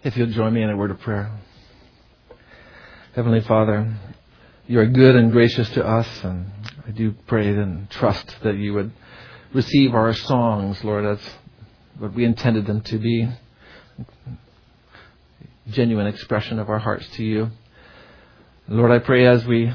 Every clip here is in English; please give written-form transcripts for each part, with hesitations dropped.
If you'll join me in a word of prayer. Heavenly Father, you are good and gracious to us, and I do pray and trust that you would receive our songs, Lord, as what we intended them to be. Genuine expression of our hearts to you. Lord, I pray as we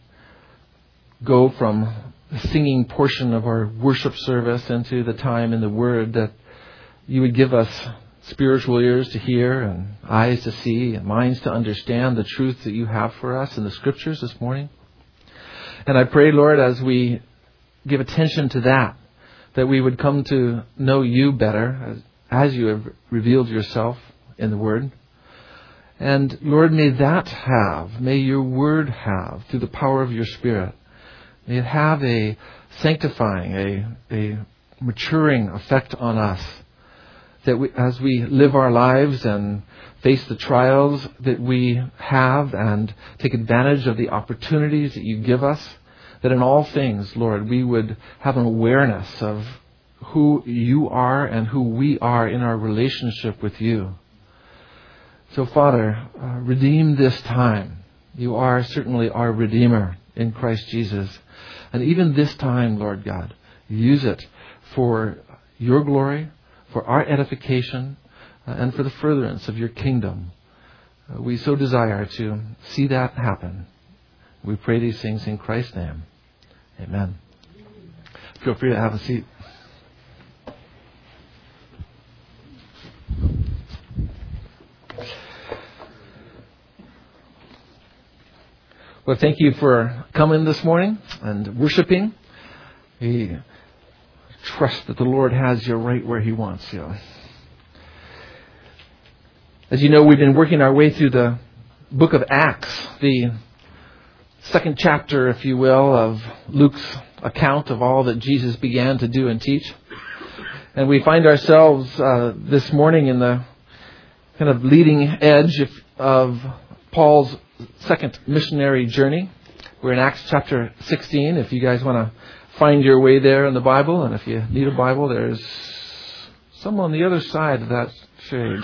go from the singing portion of our worship service into the time in the Word, that you would give us spiritual ears to hear and eyes to see and minds to understand the truth that you have for us in the Scriptures this morning. And I pray, Lord, as we give attention to that we would come to know you better as you have revealed yourself in the Word. And Lord, may your Word have, through the power of your Spirit, may it have a sanctifying, a maturing effect on us. That as we live our lives and face the trials that we have and take advantage of the opportunities that you give us, that in all things, Lord, we would have an awareness of who you are and who we are in our relationship with you. So, Father, redeem this time. You are certainly our Redeemer in Christ Jesus. And even this time, Lord God, use it for your glory, for our edification, and for the furtherance of your kingdom. We so desire to see that happen. We pray these things in Christ's name. Amen. Feel free to have a seat. Well, thank you for coming this morning and worshiping. We trust that the Lord has you right where He wants you. As you know, we've been working our way through the book of Acts, the second chapter, if you will, of Luke's account of all that Jesus began to do and teach. And we find ourselves this morning in the kind of leading edge of Paul's second missionary journey. We're in Acts chapter 16, if you guys want to find your way there in the Bible. And if you need a Bible, there's some on the other side of that shade.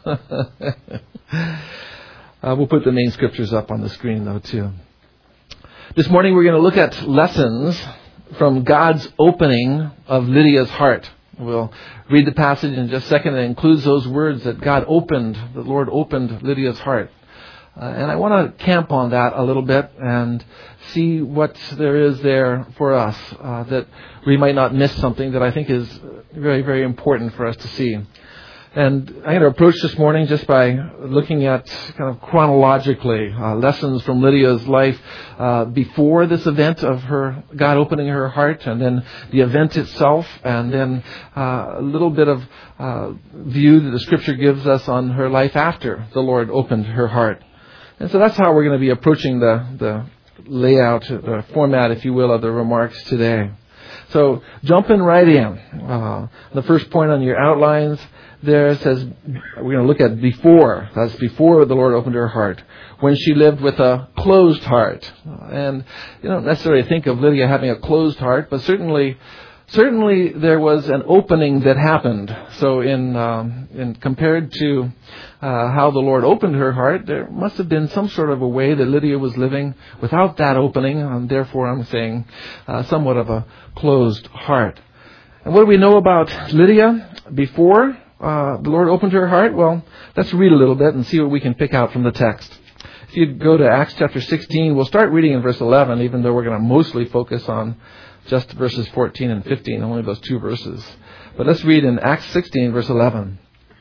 We'll put the main scriptures up on the screen, though, too. This morning, we're going to look at lessons from God's opening of Lydia's heart. We'll read the passage in just a second. It includes those words that the Lord opened Lydia's heart. And I want to camp on that a little bit and see what there is there for us, that we might not miss something that I think is very, very important for us to see. And I'm going to approach this morning just by looking at kind of chronologically lessons from Lydia's life before this event of God opening her heart, and then the event itself, and then a little bit of view that the Scripture gives us on her life after the Lord opened her heart. And so that's how we're going to be approaching the layout, the format, if you will, of the remarks today. So jumping right in. The first point on your outlines there says we're going to look at before. That's before the Lord opened her heart. When she lived with a closed heart. And you don't necessarily think of Lydia having a closed heart, but certainly there was an opening that happened. So in compared to how the Lord opened her heart, there must have been some sort of a way that Lydia was living without that opening, and therefore I'm saying somewhat of a closed heart. And what do we know about Lydia before the Lord opened her heart? Well, let's read a little bit and see what we can pick out from the text. If you go to Acts chapter 16, we'll start reading in verse 11, even though we're going to mostly focus on just verses 14 and 15, only those two verses. But let's read in Acts 16, verse 11.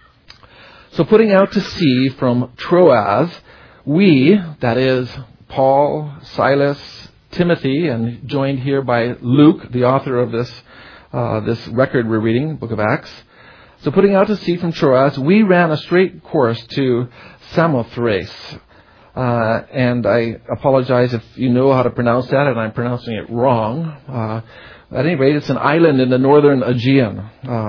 So putting out to sea from Troas, we, that is, Paul, Silas, Timothy, and joined here by Luke, the author of this record we're reading, book of Acts. So putting out to sea from Troas, we ran a straight course to Samothrace. And I apologize if you know how to pronounce that and I'm pronouncing it wrong. At any rate, it's an island in the northern Aegean.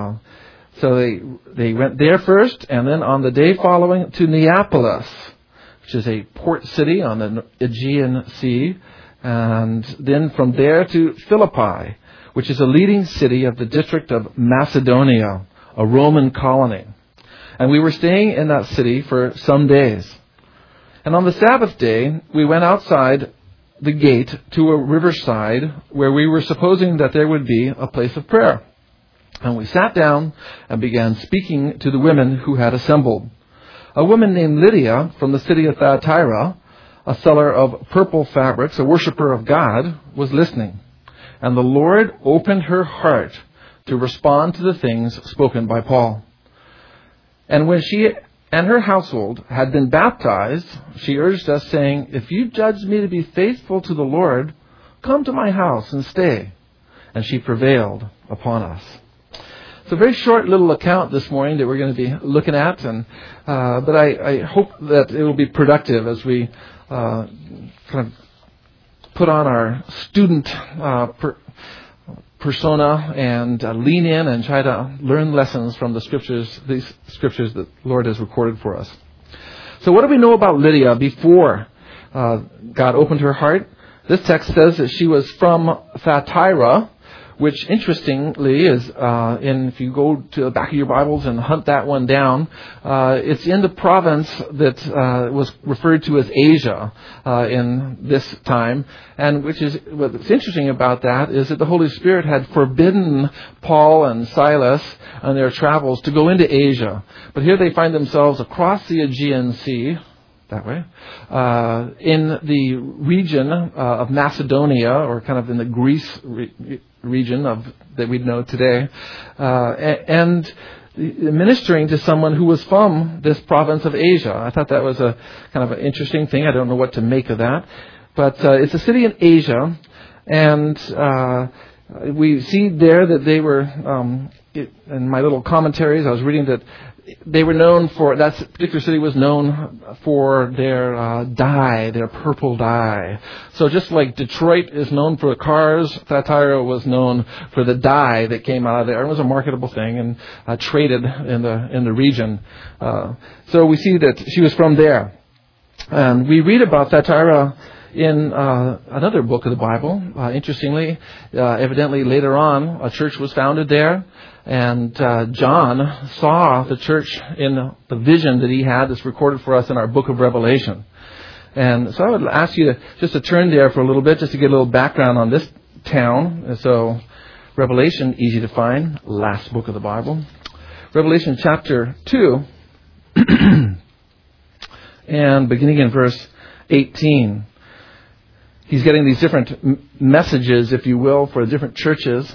So they went there first, and then on the day following to Neapolis, which is a port city on the Aegean Sea, and then from there to Philippi, which is a leading city of the district of Macedonia, a Roman colony. And we were staying in that city for some days. And on the Sabbath day, we went outside the gate to a riverside where we were supposing that there would be a place of prayer. And we sat down and began speaking to the women who had assembled. A woman named Lydia from the city of Thyatira, a seller of purple fabrics, a worshiper of God, was listening. And the Lord opened her heart to respond to the things spoken by Paul. And when she and her household had been baptized, she urged us, saying, "If you judge me to be faithful to the Lord, come to my house and stay." And she prevailed upon us. It's a very short little account this morning that we're going to be looking at, but I hope that it will be productive as we kind of put on our student persona and lean in and try to learn lessons from the scriptures, these scriptures that the Lord has recorded for us. So what do we know about Lydia before God opened her heart? This text says that she was from Thyatira, which interestingly is, if you go to the back of your Bibles and hunt that one down, it's in the province that was referred to as Asia in this time. And what's interesting about that is that the Holy Spirit had forbidden Paul and Silas on their travels to go into Asia. But here they find themselves across the Aegean Sea, that way, in the region of Macedonia, or kind of in the Greece region that we know today, and ministering to someone who was from this province of Asia. I thought that was a kind of an interesting thing. I don't know what to make of that, but it's a city in Asia, and we see there that they were, in my little commentaries, I was reading that they were known for, that particular city was known for their dye, their purple dye. So just like Detroit is known for the cars, Thyatira was known for the dye that came out of there. It was a marketable thing and traded in the region. So we see that she was from there. And we read about Thyatira in another book of the Bible. Interestingly, evidently later on, a church was founded there. And John saw the church in the vision that he had that's recorded for us in our book of Revelation. And so I would ask you to turn there for a little bit, just to get a little background on this town. And so Revelation, easy to find, last book of the Bible. Revelation chapter 2, and beginning in verse 18. He's getting these different messages, if you will, for different churches.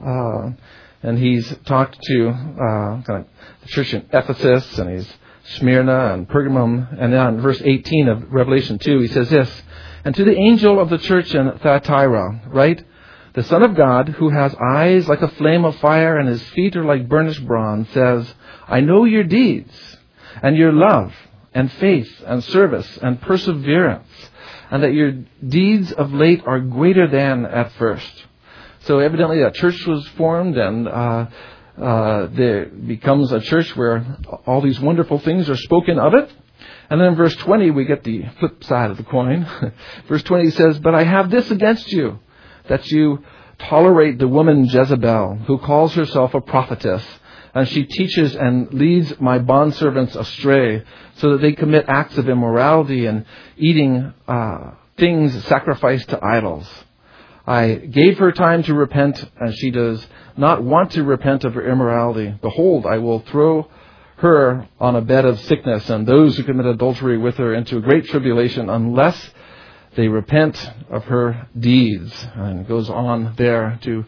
And he's talked to kind of the church in Ephesus, and he's Smyrna and Pergamum. And then in verse 18 of Revelation 2, he says this, "And to the angel of the church in Thyatira, write, the Son of God, who has eyes like a flame of fire and his feet are like burnished bronze, says, I know your deeds and your love and faith and service and perseverance, and that your deeds of late are greater than at first." So evidently a church was formed, and there becomes a church where all these wonderful things are spoken of it. And then in verse 20 we get the flip side of the coin. Verse 20 says, "But I have this against you, that you tolerate the woman Jezebel, who calls herself a prophetess, and she teaches and leads my bondservants astray, so that they commit acts of immorality and eating things sacrificed to idols. I gave her time to repent, and she does not want to repent of her immorality. Behold, I will throw her on a bed of sickness, and those who commit adultery with her into a great tribulation, unless they repent of her deeds." And it goes on there to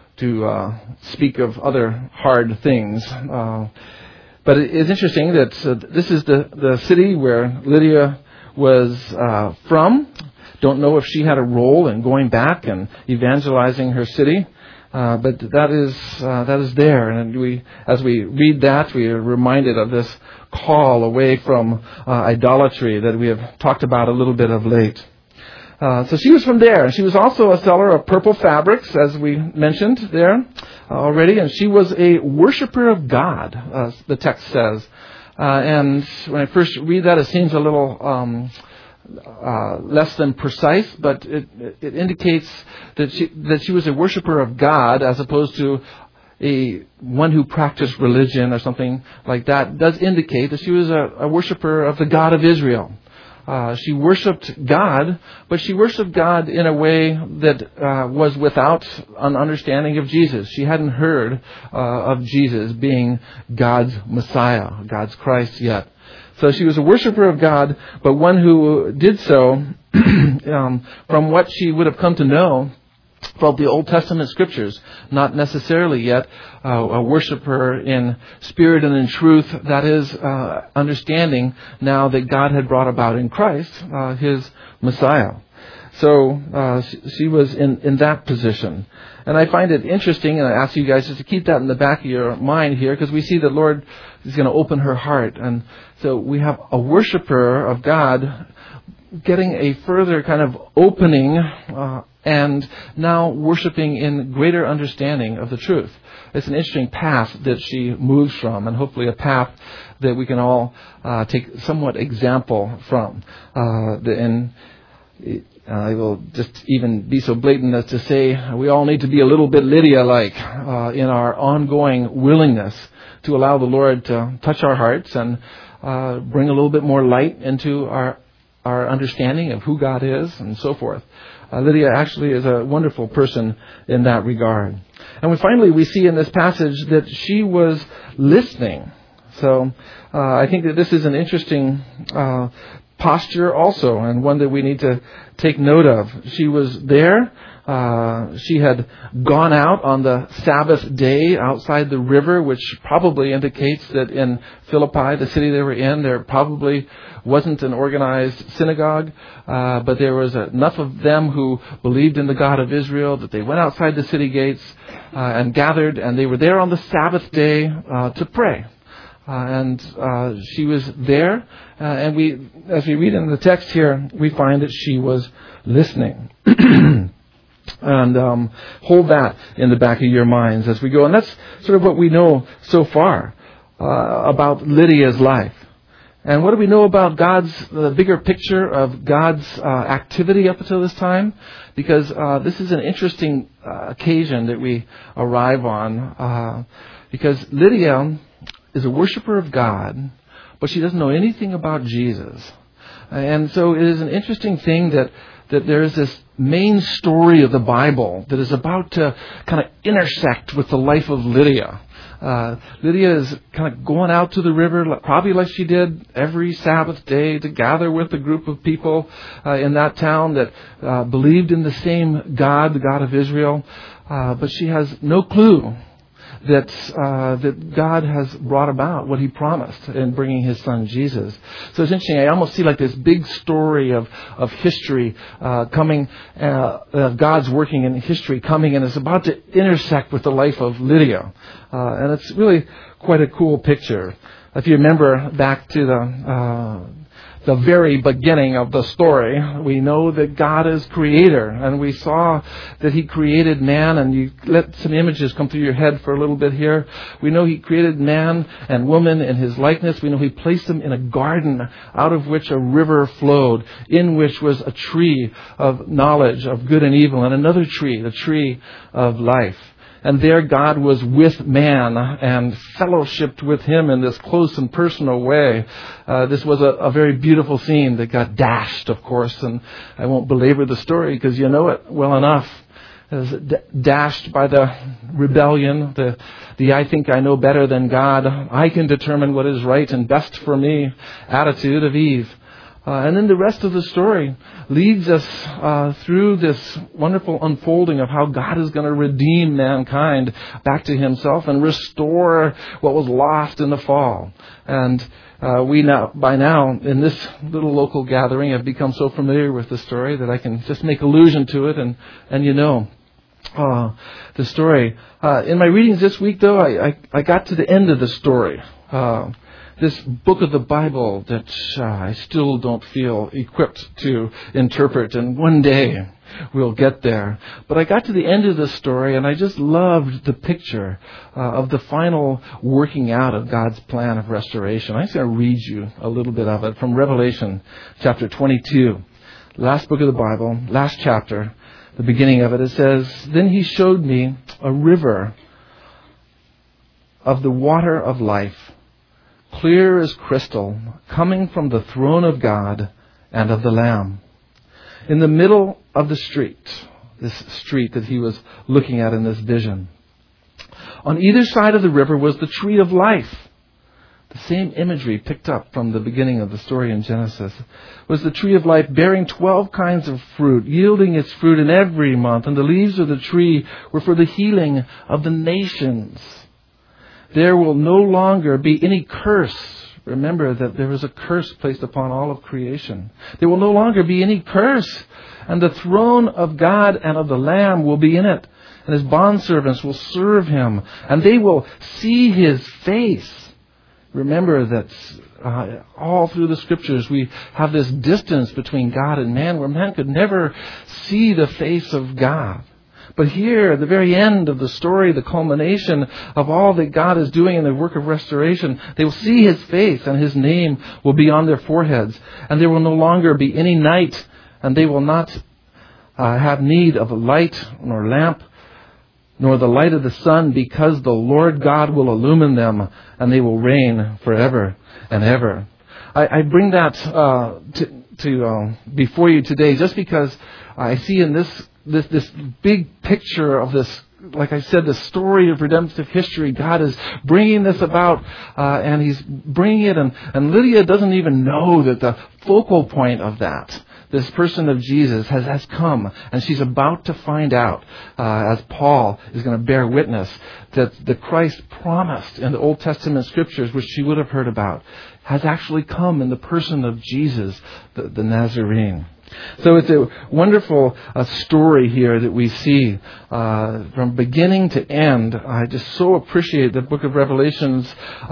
speak of other hard things. But it is interesting that this is the city where Lydia was from. Don't know if she had a role in going back and evangelizing her city, but that is there. And as we read that, we are reminded of this call away from idolatry that we have talked about a little bit of late. So she was from there. She was also a seller of purple fabrics, as we mentioned there already, and she was a worshiper of God, the text says. And when I first read that, it seems a little less than precise, but it indicates that she was a worshiper of God, as opposed to one who practiced religion or something like that does indicate that she was a worshiper of the God of Israel. She worshipped God, but she worshipped God in a way that was without an understanding of Jesus. She hadn't heard of Jesus being God's Messiah, God's Christ yet. So she was a worshiper of God, but one who did so from what she would have come to know from the Old Testament scriptures, not necessarily yet a worshiper in spirit and in truth, that is, understanding now that God had brought about in Christ his Messiah. So she was in that position. And I find it interesting, and I ask you guys just to keep that in the back of your mind here, because we see the Lord is going to open her heart. And so we have a worshiper of God getting a further kind of opening and now worshiping in greater understanding of the truth. It's an interesting path that she moves from, and hopefully a path that we can all take somewhat example from. And I will just even be so blatant as to say we all need to be a little bit Lydia-like in our ongoing willingness to allow the Lord to touch our hearts and bring a little bit more light into our understanding of who God is and so forth. Lydia actually is a wonderful person in that regard. And finally we see in this passage that she was listening. So I think that this is an interesting posture also, and one that we need to take note of. She was there. She had gone out on the Sabbath day outside the river, which probably indicates that in Philippi, the city they were in, there probably wasn't an organized synagogue, but there was enough of them who believed in the God of Israel that they went outside the city gates and gathered, and they were there on the Sabbath day to pray. And she was there, and as we read in the text here, we find that she was listening. And hold that in the back of your minds as we go. And that's sort of what we know so far about Lydia's life. And what do we know about the bigger picture of God's activity up until this time? Because this is an interesting occasion that we arrive on. Because Lydia is a worshiper of God, but she doesn't know anything about Jesus. And so it is an interesting thing that there is this main story of the Bible that is about to kind of intersect with the life of Lydia. Lydia is kind of going out to the river, probably like she did every Sabbath day, to gather with a group of people in that town that believed in the same God, the God of Israel. But she has no clue that God has brought about what He promised in bringing His Son Jesus. So it's interesting. I almost see like this big story of history coming, God's working in history coming, and it's about to intersect with the life of Lydia. And it's really quite a cool picture. If you remember back to the very beginning of the story, we know that God is creator, and we saw that He created man, and you let some images come through your head for a little bit here. We know He created man and woman in His likeness. We know He placed them in a garden out of which a river flowed, in which was a tree of knowledge of good and evil, and another tree, the tree of life. And there God was with man and fellowshiped with him in this close and personal way. This was a very beautiful scene that got dashed, of course, and I won't belabor the story because you know it well enough. It was dashed by the rebellion, the I think I know better than God, I can determine what is right and best for me attitude of Eve. And then the rest of the story leads us through this wonderful unfolding of how God is going to redeem mankind back to Himself and restore what was lost in the fall. And we now, by now, in this little local gathering, have become so familiar with the story that I can just make allusion to it, and you know the story. In my readings this week, though, I got to the end of the story. This book of the Bible that I still don't feel equipped to interpret, and one day we'll get there. But I got to the end of the story, and I just loved the picture of the final working out of God's plan of restoration. I'm just going to read you a little bit of it from Revelation chapter 22, last book of the Bible, last chapter, the beginning of it. It says, "Then He showed me a river of the water of life, clear as crystal, coming from the throne of God and of the Lamb. In the middle of the street, this street that he was looking at in this vision, on either side of the river was the tree of life. The same imagery picked up from the beginning of the story in Genesis was the tree of life, bearing 12 kinds of fruit, yielding its fruit in every month. And the leaves of the tree were for the healing of the nations. There will no longer be any curse. Remember that there was a curse placed upon all of creation. There will no longer be any curse. And the throne of God and of the Lamb will be in it. And his bondservants will serve him. And they will see his face. Remember that all through the Scriptures we have this distance between God and man where man could never see the face of God. But here, at the very end of the story, the culmination of all that God is doing in the work of restoration, they will see his face and his name will be on their foreheads. And there will no longer be any night, and they will not have need of a light nor lamp, nor the light of the sun, because the Lord God will illumine them, and they will reign forever and ever. I bring that to before you today, just because I see in this big picture of this, like I said, the story of redemptive history. God is bringing this about, and he's bringing it, and Lydia doesn't even know that the focal point of that, this person of Jesus, has come, and she's about to find out, as Paul is going to bear witness, that the Christ promised in the Old Testament Scriptures, which she would have heard about, has actually come in the person of Jesus, the Nazarene. So it's a wonderful story here that we see from beginning to end. I just so appreciate the book of Revelation's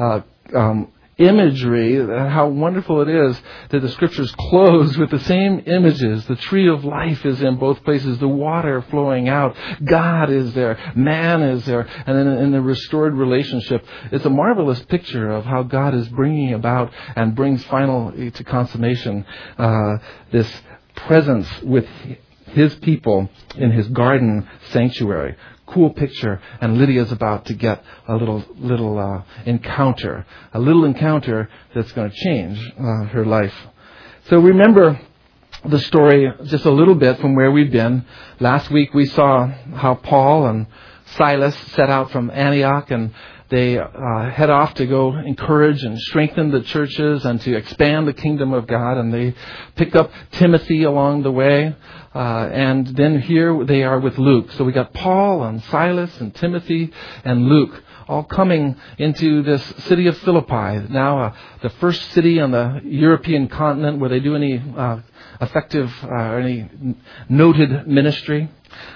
imagery, how wonderful it is that the Scriptures close with the same images. The tree of life is in both places, the water flowing out, God is there, man is there, and then in the restored relationship, it's a marvelous picture of how God is bringing about and brings finally to consummation this presence with his people in his garden sanctuary. Cool picture, and Lydia's about to get a little encounter, that's going to change her life. So remember the story just a little bit from where we've been. Last week we saw how Paul and Silas set out from Antioch, and they head off to go encourage and strengthen the churches and to expand the kingdom of God. And they pick up Timothy along the way. And then here they are with Luke. So we got Paul and Silas and Timothy and Luke all coming into this city of Philippi. Now the first city on the European continent where they do any effective or any noted ministry.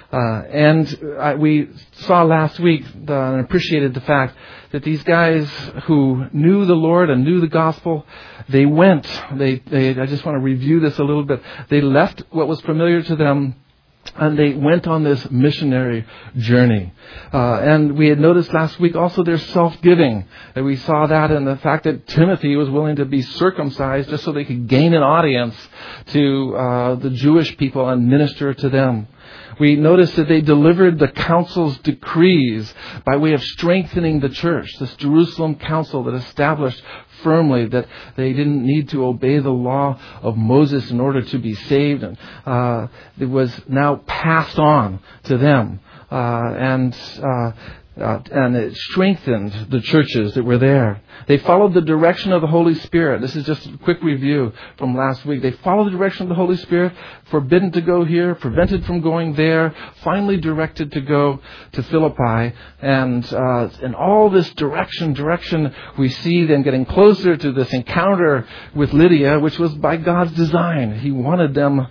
And we saw last week and appreciated the fact that these guys who knew the Lord and knew the gospel, they went. I just want to review this a little bit. They left what was familiar to them, and they went on this missionary journey. And we had noticed last week also their self-giving. And we saw that in the fact that Timothy was willing to be circumcised just so they could gain an audience to the Jewish people and minister to them. We noticed that they delivered the council's decrees by way of strengthening the church, this Jerusalem council that established firmly that they didn't need to obey the law of Moses in order to be saved. And it was now passed on to them. And it strengthened the churches that were there. They followed the direction of the Holy Spirit. This is just a quick review from last week. They followed the direction of the Holy Spirit, forbidden to go here, prevented from going there, finally directed to go to Philippi. And in all this direction, we see them getting closer to this encounter with Lydia, which was by God's design. He wanted them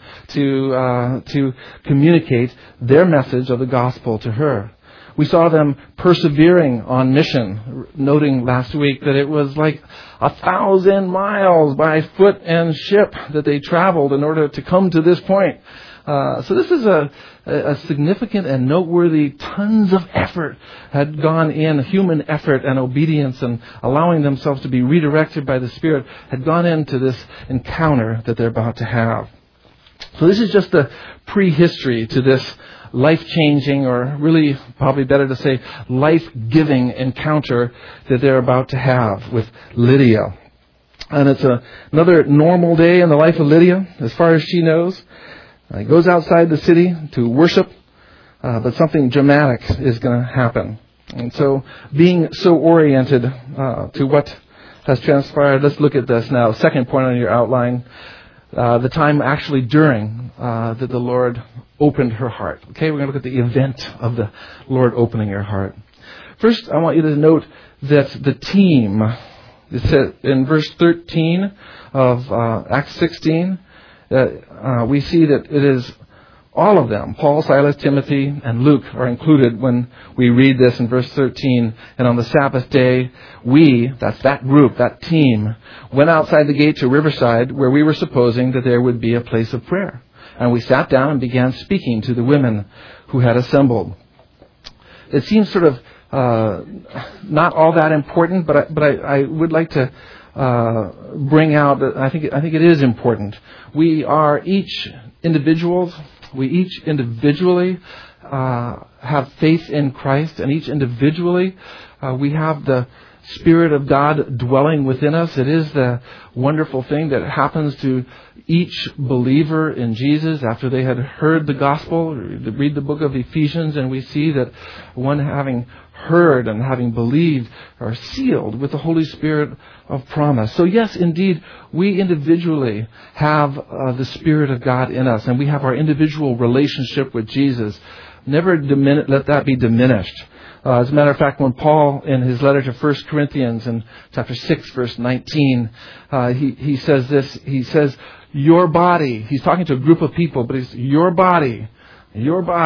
to communicate their message of the gospel to her. We saw them persevering on mission, noting last week that it was like 1,000 miles by foot and ship that they traveled in order to come to this point. So this is a significant and noteworthy, tons of effort had gone in, human effort and obedience and allowing themselves to be redirected by the Spirit had gone into this encounter that they're about to have. So this is just the prehistory to this life-changing, or really probably better to say life-giving encounter that they're about to have with Lydia. And it's another normal day in the life of Lydia, as far as she knows. He goes outside the city to worship, but something dramatic is going to happen. And so, being so oriented to what has transpired, let's look at this now. Second point on your outline, the time actually during that the Lord opened her heart. Okay, we're going to look at the event of the Lord opening her heart. First, I want you to note that the team, it says in verse 13 of Acts 16, we see that it is all of them, Paul, Silas, Timothy, and Luke, are included when we read this in verse 13. And on the Sabbath day, that's that group, that team, went outside the gate to Riverside, where we were supposing that there would be a place of prayer. And we sat down and began speaking to the women who had assembled. It seems sort of not all that important, but I would like to bring out that I think it is important. We are each individuals. We each individually have faith in Christ, and each individually we have the Spirit of God dwelling within us. It is the wonderful thing that happens to each believer in Jesus after they had heard the gospel. Read the book of Ephesians, and we see that one having heard and having believed are sealed with the Holy Spirit of promise. So yes, indeed, we individually have the Spirit of God in us, and we have our individual relationship with Jesus. Never let that be diminished. As a matter of fact, when Paul, in his letter to 1 Corinthians in chapter 6, verse 19, he says this. He says, your body, he's talking to a group of people, but he's, your body is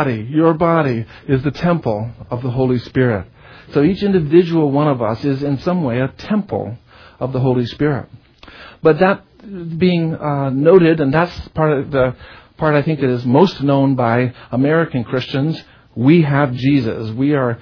the temple of the Holy Spirit. So each individual one of us is in some way a temple of the Holy Spirit. But that being noted, and that's the part I think that is most known by American Christians, we have Jesus. We have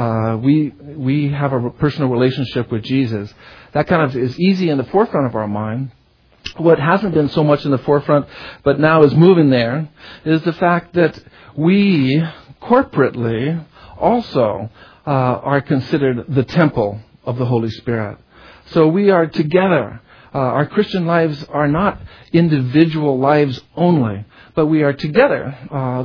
a personal relationship with Jesus. That kind of is easy in the forefront of our mind. What hasn't been so much in the forefront, but now is moving there, is the fact that we corporately also are considered the temple of the Holy Spirit. So we are together. Our Christian lives are not individual lives only, but we are together,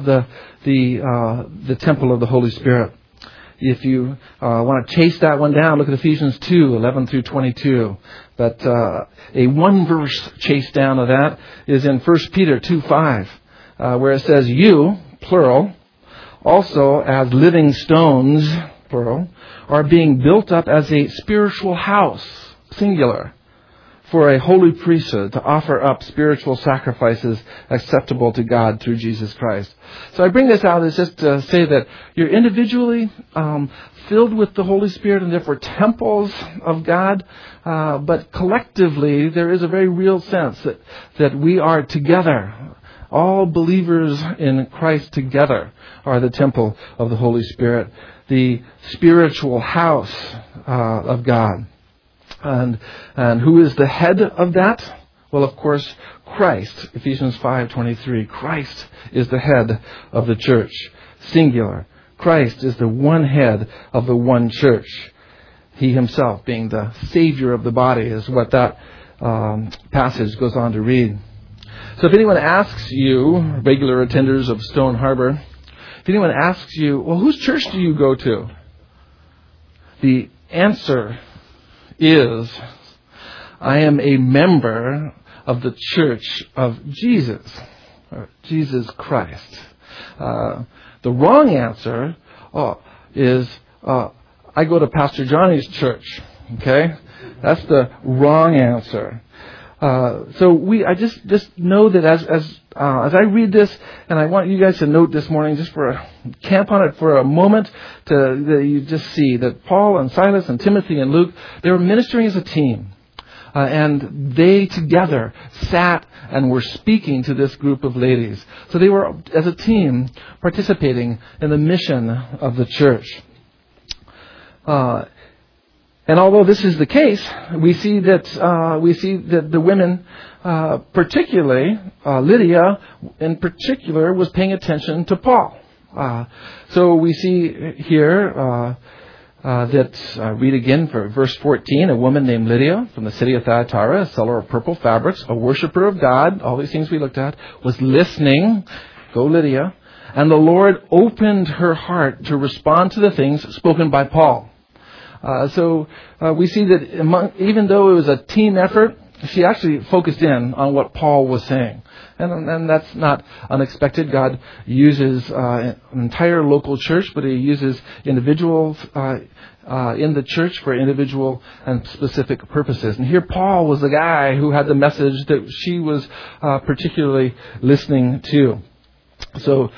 the temple of the Holy Spirit. If you want to chase that one down, look at Ephesians 2, 11 through 22. But a one-verse chase down of that is in 1 Peter 2, 5, where it says, you, plural, also as living stones, plural, are being built up as a spiritual house, singular, for a holy priesthood to offer up spiritual sacrifices acceptable to God through Jesus Christ. So I bring this out as just to say that you're individually filled with the Holy Spirit and therefore temples of God, but collectively there is a very real sense that we are together. All believers in Christ together are the temple of the Holy Spirit, the spiritual house of God. And who is the head of that? Well, of course, Christ. Ephesians 5:23. Christ is the head of the church. Singular. Christ is the one head of the one church. He himself being the Savior of the body is what that passage goes on to read. So if anyone asks you, regular attenders of Stone Harbor, if anyone asks you, well, whose church do you go to? The answer is, I am a member of the Church of Jesus, or Jesus Christ. The wrong answer is, I go to Pastor Johnny's church. Okay? That's the wrong answer. So I just know that as I read this, and I want you guys to note this morning, just camp on it for a moment, that you just see that Paul and Silas and Timothy and Luke, they were ministering as a team. And they together sat and were speaking to this group of ladies. So they were, as a team, participating in the mission of the church. And although this is the case, we see that the women, particularly Lydia in particular, was paying attention to Paul. So we see here read again for verse 14, a woman named Lydia from the city of Thyatira, a seller of purple fabrics, a worshiper of God, all these things we looked at, was listening. Go Lydia. And the Lord opened her heart to respond to the things spoken by Paul. So we see that even though it was a team effort, she actually focused in on what Paul was saying. And that's not unexpected. God uses an entire local church, but He uses individuals in the church for individual and specific purposes. And here Paul was the guy who had the message that she was particularly listening to. So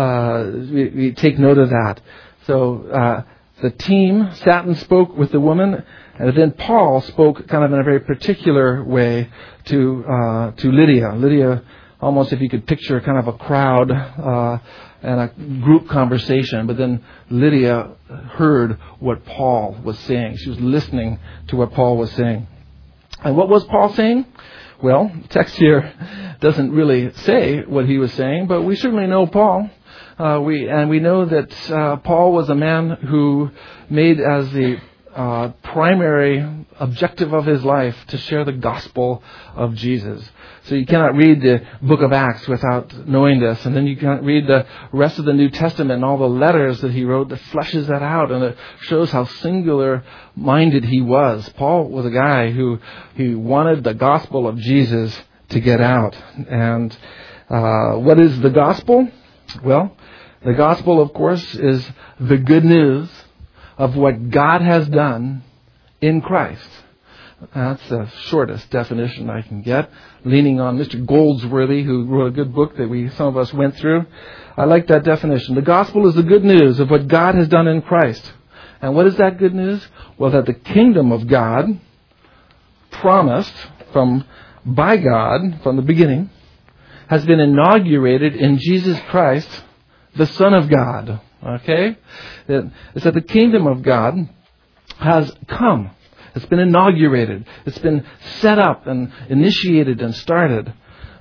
we take note of that. So the team sat and spoke with the woman, and then Paul spoke kind of in a very particular way to Lydia. Lydia, almost if you could picture kind of a crowd and a group conversation, but then Lydia heard what Paul was saying. She was listening to what Paul was saying. And what was Paul saying? Well, the text here doesn't really say what he was saying, but we certainly know Paul. We know that Paul was a man who made as the primary objective of his life to share the gospel of Jesus. So you cannot read the book of Acts without knowing this. And then you can't read the rest of the New Testament and all the letters that he wrote that fleshes that out. And it shows how singular-minded he was. Paul was a guy who he wanted the gospel of Jesus to get out. And what is the gospel? Well, the gospel, of course, is the good news of what God has done in Christ. That's the shortest definition I can get, leaning on Mr. Goldsworthy, who wrote a good book that some of us went through. I like that definition. The gospel is the good news of what God has done in Christ. And what is that good news? Well, that the kingdom of God, promised by God from the beginning, has been inaugurated in Jesus Christ, the Son of God. Okay? It's that the kingdom of God has come. It's been inaugurated. It's been set up and initiated and started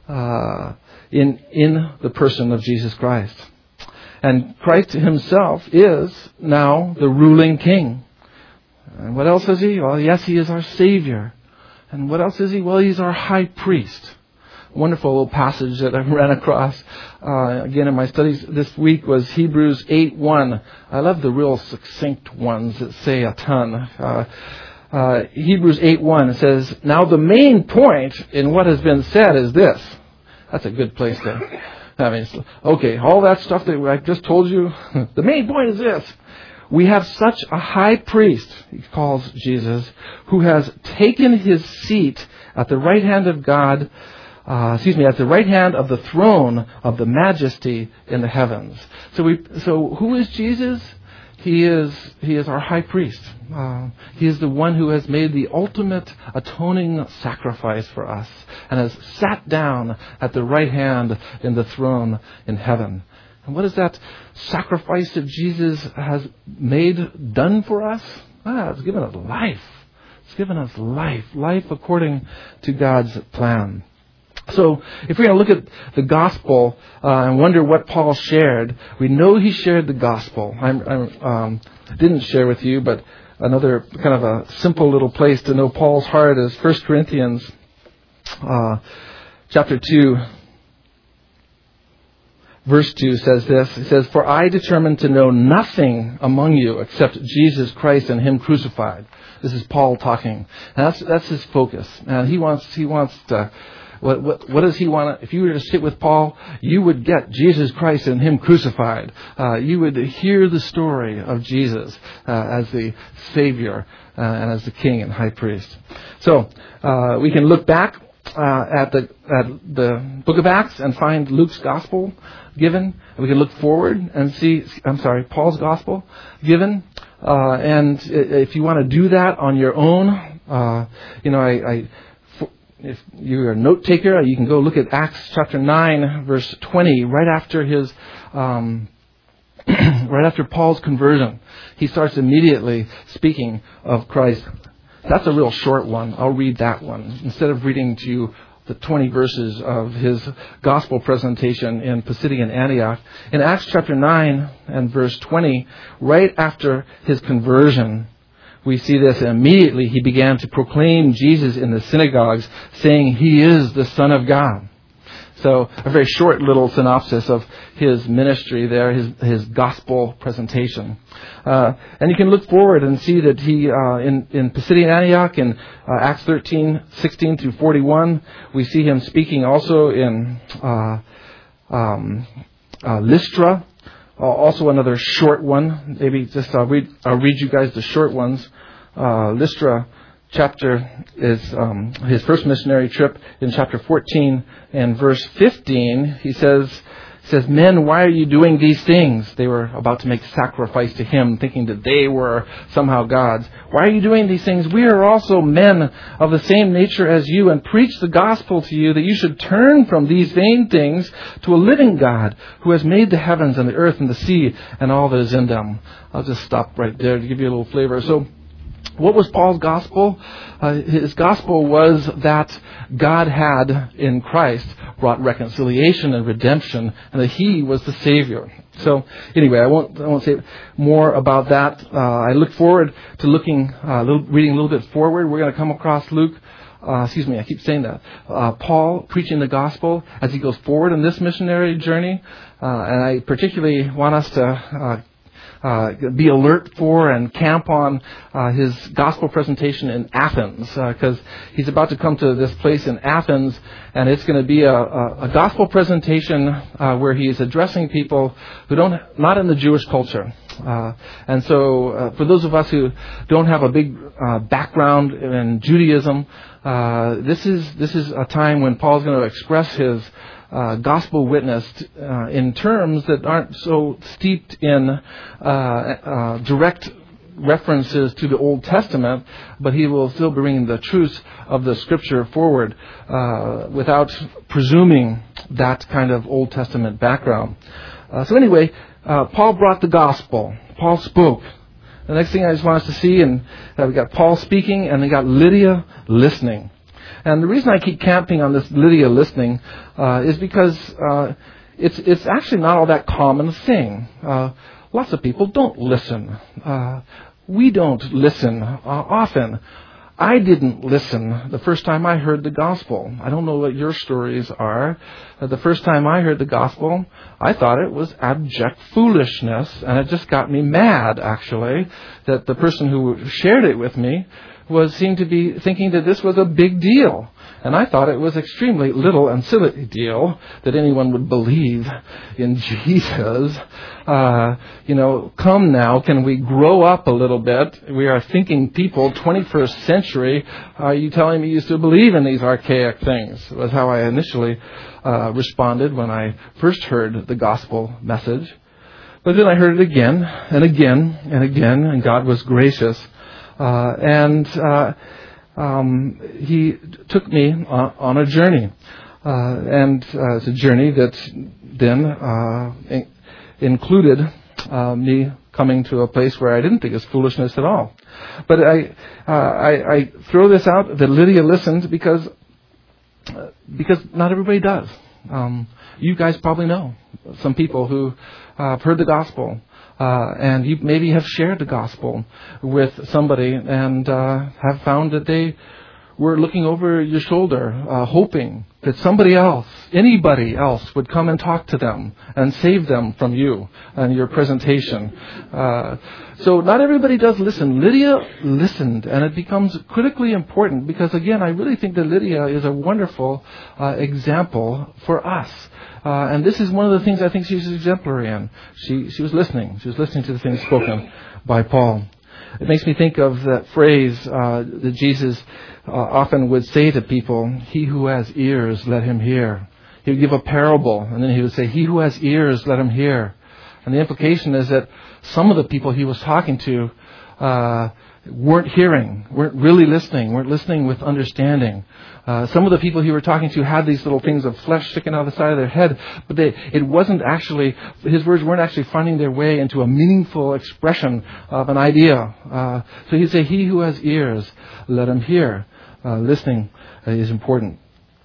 in the person of Jesus Christ. And Christ himself is now the ruling king. And what else is he? Well, yes, he is our Savior. And what else is he? Well, he's our high priest. A wonderful little passage that I ran across again in my studies this week was Hebrews 8:1. I love the real succinct ones that say a ton. Hebrews 8:1 says, "Now the main point in what has been said is this." That's a good place to... okay, all that stuff that I just told you, the main point is this. We have such a high priest, he calls Jesus, who has taken his seat at the right hand of God, at the right hand of the throne of the majesty in the heavens. So who is Jesus? He is our high priest. He is the one who has made the ultimate atoning sacrifice for us and has sat down at the right hand in the throne in heaven. And what is that sacrifice that Jesus has done for us? It's given us life. It's given us life according to God's plan. So if we're going to look at the gospel and wonder what Paul shared, we know he shared the gospel. I didn't share with you, but another kind of a simple little place to know Paul's heart is 1 Corinthians chapter 2, verse 2 says this. It says, "For I determined to know nothing among you except Jesus Christ and Him crucified." This is Paul talking. And that's his focus. And he wants to... What does he want? If you were to sit with Paul, you would get Jesus Christ and Him crucified. You would hear the story of Jesus as the Savior and as the King and High Priest. So we can look back at the book of Acts and find Luke's gospel given. We can look forward and see, Paul's gospel given. And if you want to do that on your own, if you're a note taker, you can go look at Acts chapter 9, verse 20, right after right after Paul's conversion. He starts immediately speaking of Christ. That's a real short one. I'll read that one instead of reading to you the 20 verses of his gospel presentation in Pisidian Antioch. In Acts chapter 9 and verse 20, right after his conversion, we see this. Immediately he began to proclaim Jesus in the synagogues, saying, "He is the Son of God." So a very short little synopsis of his ministry there, his gospel presentation. And you can look forward and see that he, in Pisidian Antioch, in Acts 13, 16 through 41, we see him speaking also in Lystra. Also another short one. Maybe just I'll read you guys the short ones. Lystra chapter is his first missionary trip. In chapter 14 and verse 15, he says, "Men, why are you doing these things?" They were about to make sacrifice to him, thinking that they were somehow gods. "Why are you doing these things? We are also men of the same nature as you, and preach the gospel to you, that you should turn from these vain things to a living God, who has made the heavens and the earth and the sea and all that is in them." I'll just stop right there to give you a little flavor. So, what was Paul's gospel? His gospel was that God had, in Christ, brought reconciliation and redemption, and that He was the Savior. So, anyway, I won't say more about that. I look forward to reading a little bit forward. We're going to come across Luke. I keep saying that. Paul preaching the gospel as he goes forward in this missionary journey, and I particularly want us to be alert for and camp on his gospel presentation in Athens, because he's about to come to this place in Athens, and it's going to be a gospel presentation where he is addressing people who not in the Jewish culture. And so for those of us who don't have a big background in Judaism, this is a time when Paul's going to express his gospel witness in terms that aren't so steeped in direct references to the Old Testament, but he will still bring the truths of the Scripture forward without presuming that kind of Old Testament background. So anyway, Paul brought the gospel. Paul spoke. The next thing I just want us to see, and we got Paul speaking, and we got Lydia listening. And the reason I keep camping on this Lydia listening is because it's actually not all that common thing. Lots of people don't listen. We don't listen often. I didn't listen the first time I heard the gospel. I don't know what your stories are. The first time I heard the gospel, I thought it was abject foolishness, and it just got me mad, actually, that the person who shared it with me seemed to be thinking that this was a big deal. And I thought it was extremely little and silly deal that anyone would believe in Jesus. Come now, can we grow up a little bit? We are thinking people, 21st century. Are you telling me you still believe in these archaic things? Was how I initially responded when I first heard the gospel message. But then I heard it again and again and again, and God was gracious. He took me on a journey. It's a journey that then included me coming to a place where I didn't think it was foolishness at all. But I throw this out that Lydia listened because not everybody does. You guys probably know some people who have heard the gospel. And you maybe have shared the gospel with somebody and have found that they were looking over your shoulder, hoping that anybody else would come and talk to them and save them from you and your presentation. So not everybody does listen. Lydia listened, and it becomes critically important because, again, I really think that Lydia is a wonderful example for us. And this is one of the things I think she's exemplary in. She was listening. She was listening to the things spoken by Paul. It makes me think of that phrase that Jesus often would say to people, "He who has ears, let him hear." He would give a parable, and then he would say, "He who has ears, let him hear." And the implication is that some of the people he was talking to weren't hearing, weren't really listening, weren't listening with understanding. Some of the people he were talking to had these little things of flesh sticking out the side of their head, but it wasn't actually, his words weren't actually finding their way into a meaningful expression of an idea. So he'd say, "He who has ears, let him hear." Listening is important.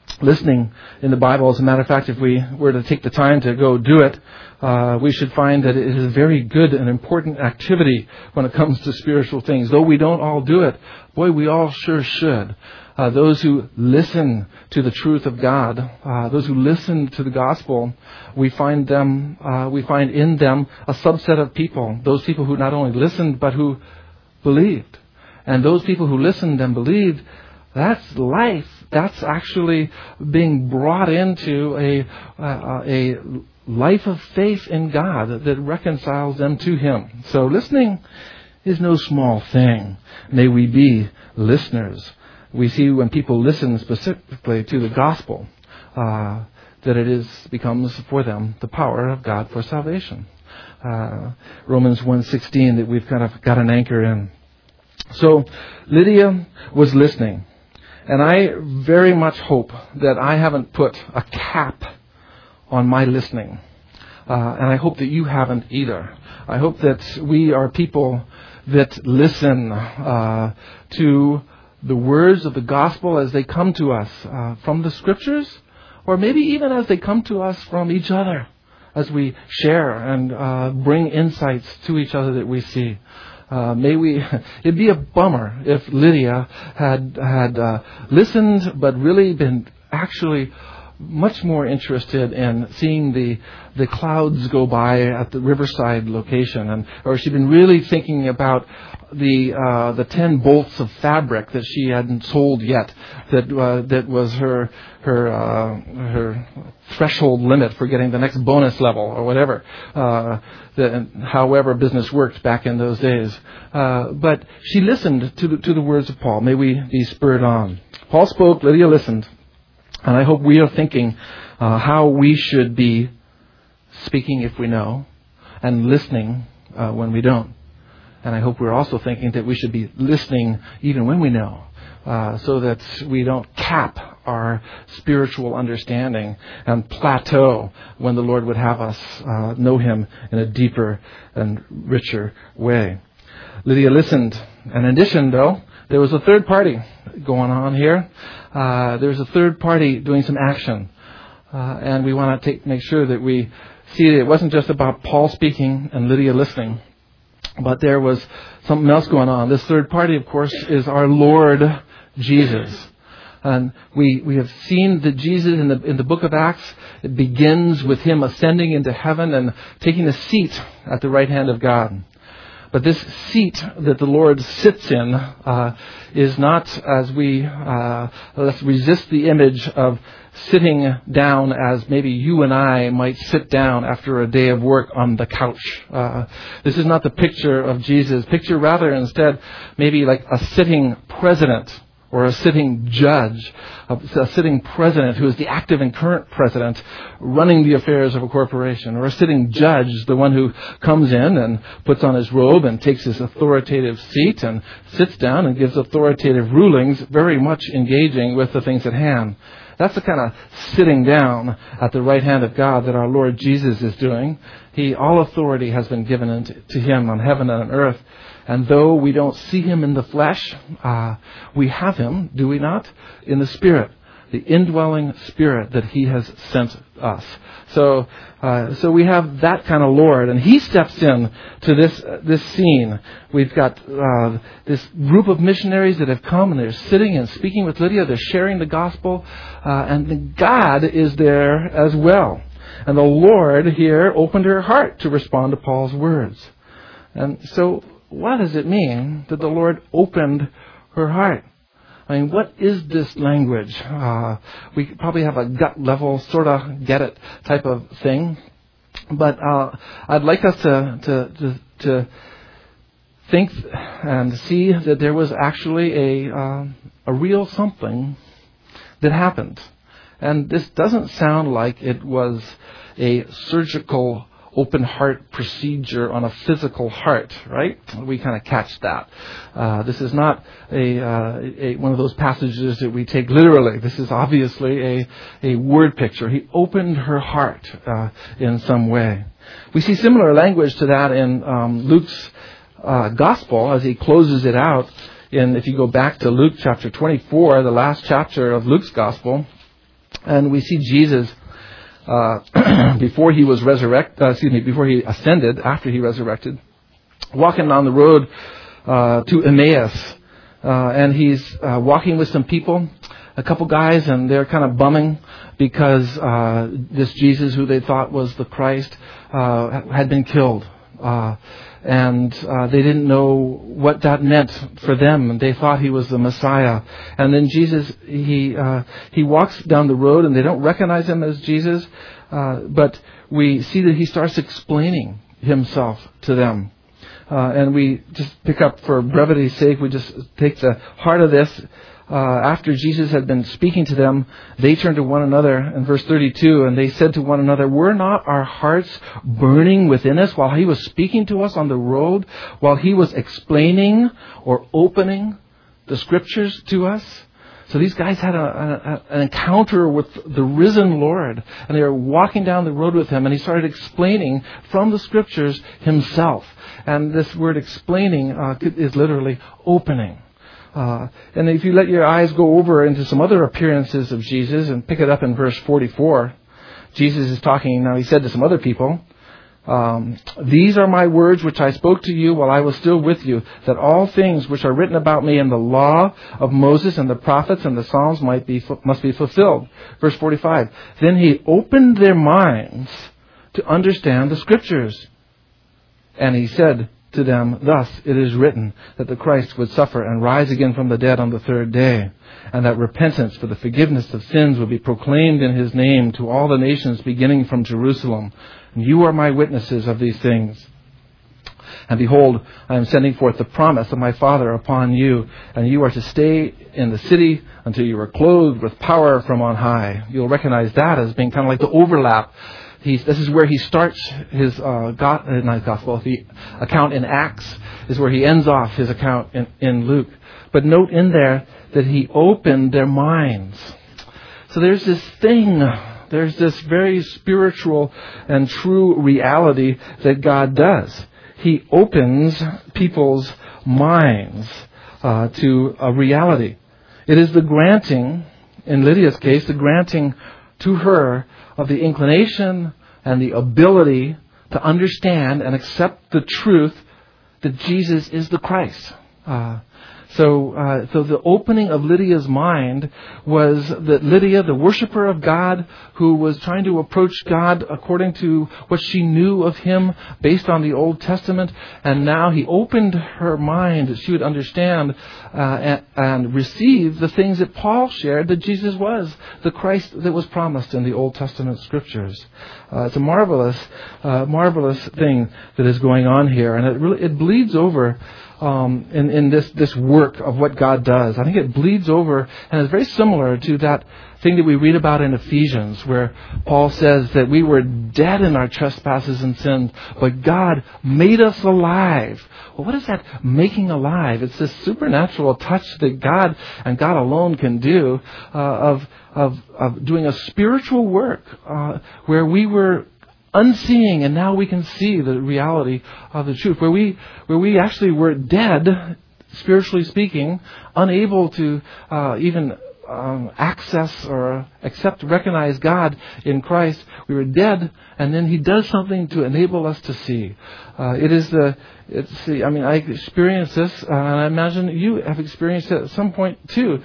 listening in the Bible, as a matter of fact, if we were to take the time to go do it, we should find that it is a very good and important activity when it comes to spiritual things. Though we don't all do it, boy, we all sure should. Those who listen to the truth of God, those who listen to the gospel, we find in them a subset of people. Those people who not only listened but who believed. And those people who listened and believed, that's life. That's actually being brought into a life of faith in God that reconciles them to Him. So listening is no small thing. May we be listeners. We see when people listen specifically to the gospel, that it becomes for them the power of God for salvation. Romans 1:16 that we've kind of got an anchor in. So Lydia was listening. And I very much hope that I haven't put a cap on my listening. And I hope that you haven't either. I hope that we are people that listen to the words of the gospel as they come to us from the scriptures, or maybe even as they come to us from each other, as we share and bring insights to each other that we see. It'd be a bummer if Lydia had listened, but really been actually much more interested in seeing the clouds go by at the Riverside location, or she'd been really thinking about the 10 bolts of fabric that she hadn't sold yet, that was her threshold limit for getting the next bonus level or whatever, however business worked back in those days. But she listened to the words of Paul. May we be spurred on. Paul spoke, Lydia listened. And I hope we are thinking how we should be speaking if we know, and listening when we don't. And I hope we're also thinking that we should be listening even when we know, so that we don't cap our spiritual understanding and plateau when the Lord would have us know Him in a deeper and richer way. Lydia listened. And in addition, though, there was a third party going on here. There's a third party doing some action. And we want to make sure that we see that it wasn't just about Paul speaking and Lydia listening, but there was something else going on. This third party, of course, is our Lord Jesus. And we have seen that Jesus in the book of Acts, it begins with Him ascending into heaven and taking a seat at the right hand of God. But this seat that the Lord sits in is not, as let's resist the image of sitting down as maybe you and I might sit down after a day of work on the couch. This is not the picture of Jesus. Picture rather instead maybe like a sitting president, or a sitting judge, a sitting president who is the active and current president running the affairs of a corporation, or a sitting judge, the one who comes in and puts on his robe and takes his authoritative seat and sits down and gives authoritative rulings, very much engaging with the things at hand. That's the kind of sitting down at the right hand of God that our Lord Jesus is doing. All authority has been given to Him on heaven and on earth. And though we don't see Him in the flesh, we have Him, do we not? In the Spirit, the indwelling Spirit that He has sent us. So we have that kind of Lord, and He steps in to this scene. We've got this group of missionaries that have come, and they're sitting and speaking with Lydia. They're sharing the gospel, and God is there as well. And the Lord here opened her heart to respond to Paul's words. And so, what does it mean that the Lord opened her heart? I mean, what is this language? We probably have a gut level, sort of get it type of thing. But I'd like us to think and see that there was actually a real something that happened. And this doesn't sound like it was a surgical open heart procedure on a physical heart, right? We kind of catch that. This is not one of those passages that we take literally. This is obviously a word picture. He opened her heart in some way. We see similar language to that in Luke's gospel as he closes it out. If you go back to Luke chapter 24, the last chapter of Luke's gospel, And we see Jesus before he ascended, after he resurrected, walking on the road to Emmaus. And he's walking with some people, a couple guys, and they're kind of bumming because this Jesus, who they thought was the Christ, had been killed. And they didn't know what that meant for them, and they thought he was the Messiah. And then Jesus, he walks down the road, and they don't recognize him as Jesus, but we see that he starts explaining himself to them. And we just pick up, for brevity's sake, we just take the heart of this. After Jesus had been speaking to them, they turned to one another in verse 32, and they said to one another, "Were not our hearts burning within us while he was speaking to us on the road, while he was explaining or opening the Scriptures to us?" So these guys had an encounter with the risen Lord, and they were walking down the road with him, and he started explaining from the Scriptures himself. And this word explaining is literally opening. And if you let your eyes go over into some other appearances of Jesus and pick it up in verse 44, Jesus is talking, now he said to some other people, "These are my words which I spoke to you while I was still with you, that all things which are written about me in the law of Moses and the prophets and the Psalms must be fulfilled." Verse 45, "Then he opened their minds to understand the Scriptures. And he said to them, 'Thus it is written that the Christ would suffer and rise again from the dead on the third day, and that repentance for the forgiveness of sins would be proclaimed in his name to all the nations beginning from Jerusalem. And you are my witnesses of these things. And behold, I am sending forth the promise of my Father upon you, and you are to stay in the city until you are clothed with power from on high.'" You'll recognize that as being kind of like the overlap. This is where he starts his the account in Acts, is where he ends off his account in Luke. But note in there that he opened their minds. So there's this thing, there's this very spiritual and true reality that God does. He opens people's minds to a reality. It is the granting, in Lydia's case, the granting to her of the inclination and the ability to understand and accept the truth that Jesus is the Christ. So the opening of Lydia's mind was that Lydia, the worshiper of God, who was trying to approach God according to what she knew of him based on the Old Testament, and now he opened her mind that she would understand and receive the things that Paul shared, that Jesus was the Christ that was promised in the Old Testament Scriptures. It's a marvelous thing that is going on here, and it bleeds over in this work of what God does. I think it bleeds over and is very similar to that thing that we read about in Ephesians, where Paul says that we were dead in our trespasses and sins, but God made us alive. Well, what is that making alive? It's this supernatural touch that God and God alone can do of doing a spiritual work where we were unseeing, and now we can see the reality of the truth. Where we actually were dead, spiritually speaking, unable to even access or recognize God in Christ. We were dead, and then He does something to enable us to see. I experienced this, and I imagine you have experienced it at some point too.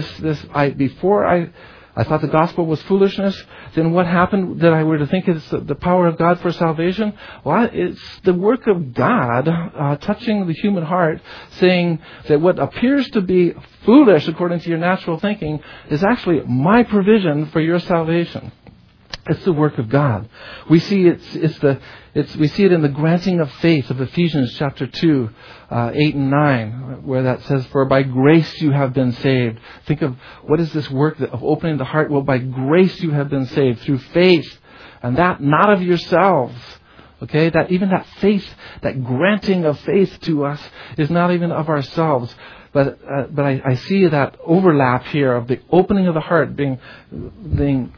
I thought the gospel was foolishness. Then what happened that I were to think it's the power of God for salvation? Well, it's the work of God touching the human heart, saying that what appears to be foolish according to your natural thinking is actually my provision for your salvation. It's the work of God. We see we see it in the granting of faith of Ephesians chapter 2, 8 and 9, where that says, "For by grace you have been saved." Think of what is this work of opening the heart? Well, by grace you have been saved through faith, and that not of yourselves. Okay, that faith, that granting of faith to us is not even of ourselves. But I see that overlap here of the opening of the heart being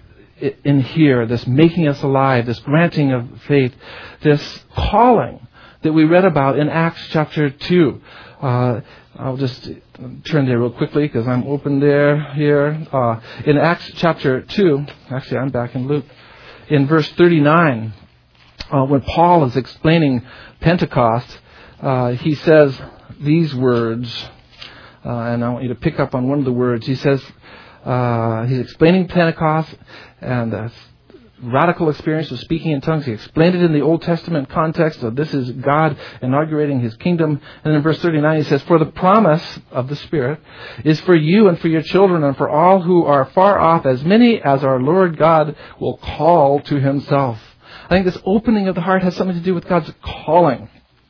in here, this making us alive, this granting of faith, this calling that we read about in Acts chapter 2. I'll just turn there real quickly because I'm open there here. In Acts chapter 2, actually I'm back in Luke, in verse 39, when Paul is explaining Pentecost, he says these words, and I want you to pick up on one of the words. He says, he's explaining Pentecost and radical experience of speaking in tongues. He explained it in the Old Testament context of this is God inaugurating His kingdom. And in verse 39 he says, for the promise of the Spirit is for you and for your children and for all who are far off, as many as our Lord God will call to Himself. I think this opening of the heart has something to do with God's calling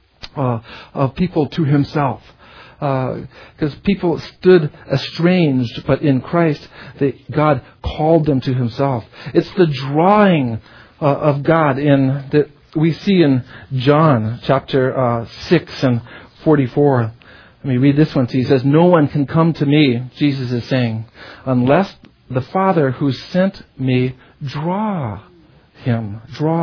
of people to Himself. Because people stood estranged, but in Christ, God called them to Himself. It's the drawing of God that we see in John chapter 6 and 44. Let me read this one to you. He says, no one can come to me, Jesus is saying, unless the Father who sent me draws him.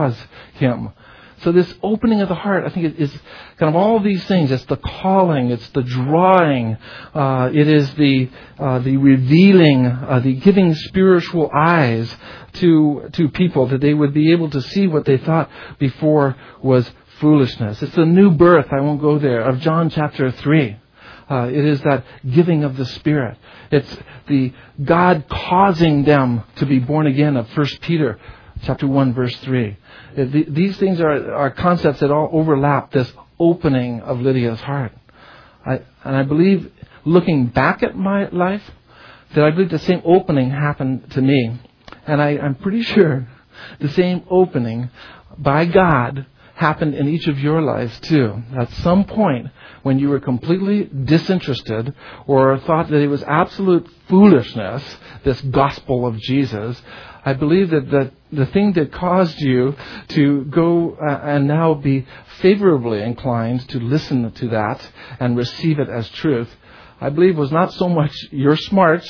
So this opening of the heart, I think, is kind of all these things. It's the calling, it's the drawing, it is the revealing, the giving spiritual eyes to people that they would be able to see what they thought before was foolishness. It's the new birth, I won't go there, of John chapter 3. It is that giving of the Spirit. It's the God causing them to be born again of 1 Peter chapter 1, verse 3. These things are concepts that all overlap this opening of Lydia's heart. I believe, looking back at my life, that I believe the same opening happened to me. And I'm pretty sure the same opening by God happened in each of your lives too. At some point when you were completely disinterested or thought that it was absolute foolishness, this gospel of Jesus, I believe that the thing that caused you to go and now be favorably inclined to listen to that and receive it as truth, I believe was not so much your smarts,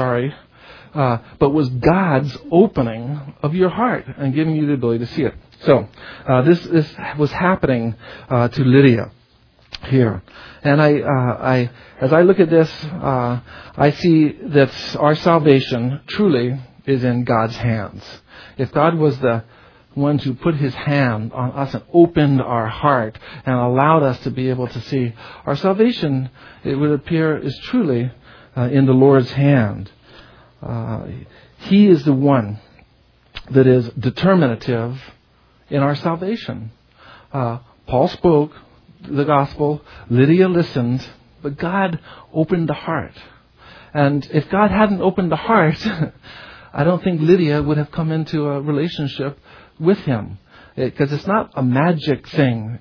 but was God's opening of your heart and giving you the ability to see it. So this was happening to Lydia here, and I as I look at this, I see that our salvation truly is in God's hands. If God was the one who put His hand on us and opened our heart and allowed us to be able to see, our salvation, it would appear, is truly in the Lord's hand. He is the one that is determinative in our salvation. Paul spoke the gospel, Lydia listened, but God opened the heart. And if God hadn't opened the heart, I don't think Lydia would have come into a relationship with him. Because it's not a magic thing,